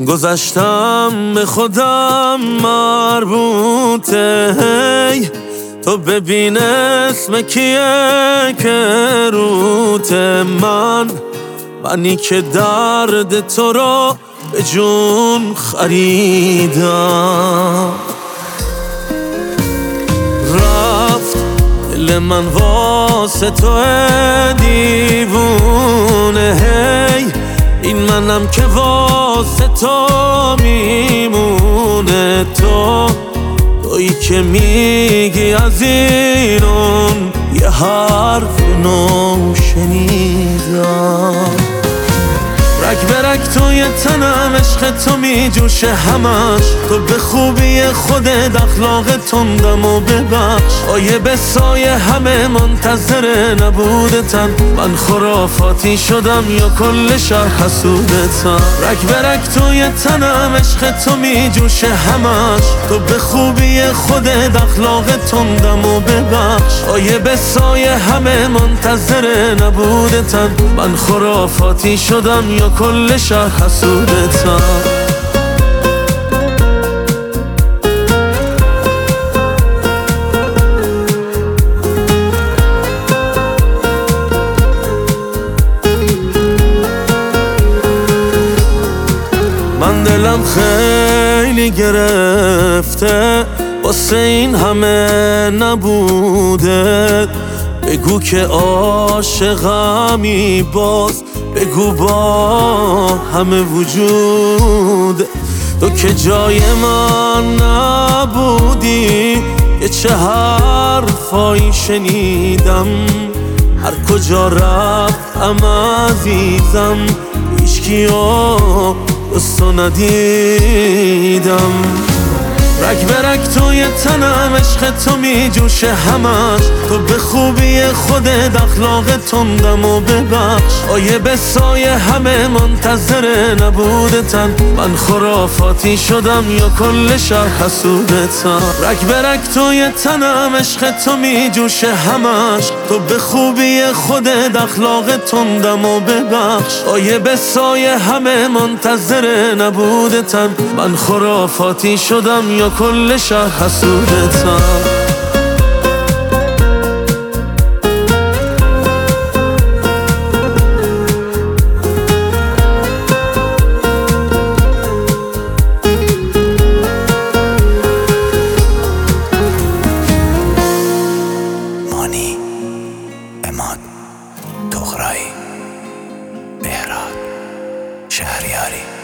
گذشتم به خودم مربوطه، هی تو ببین اسم کیه که روته. منی که درد تو رو به جون خریدم. رفت دل من واسه تو دیوونه، هی این منم که واسه تو میمونه. تویی که میگی از اینون یه حرف نو شنیدم. رگ به رگ توی تنم عشق تو میجوشه همش، تو به خوبی خودت اخلاق تندم و ببخش. آیه به سایه همه منتظر نبودتن، من خرافاتی شدم یا کل شهر حسودتن. رگ به رگ توی تنم عشق تو میجوشه همش، تو به خوبی خودت اخلاق تندم و ببخش. آیه به سایه همه منتظر نبودتن، من خرافاتی شدم یا کل شهر حسودتم. من دلم خیلی گرفته واسه این همه نبوده. بگو که عاشقمی باز، بگو با همه وجود. تو که جای من نبودی، یه چه حرفایی شنیدم. هر کجا رفتم عزیزم، هیچکیو دوستو ندیدم. رگ به رگ توی تنم عشق تو میجوشه همش، تو به خوبی خودت اخلاق تندم و ببخش. آیه به سایه همه منتظر نبودتن، من خرافاتی شدم یا کل شهر حسودتن. رگ به رگ توی تنم عشق تو میجوشه همش، تو به خوبی خودت اخلاق تندم و ببخش. آیه به سایه همه منتظر نبودتن، من خرافاتی شدم یا کل شهر حسودتم. مانی، اماد، تغرایی، بهراد، شهریاری.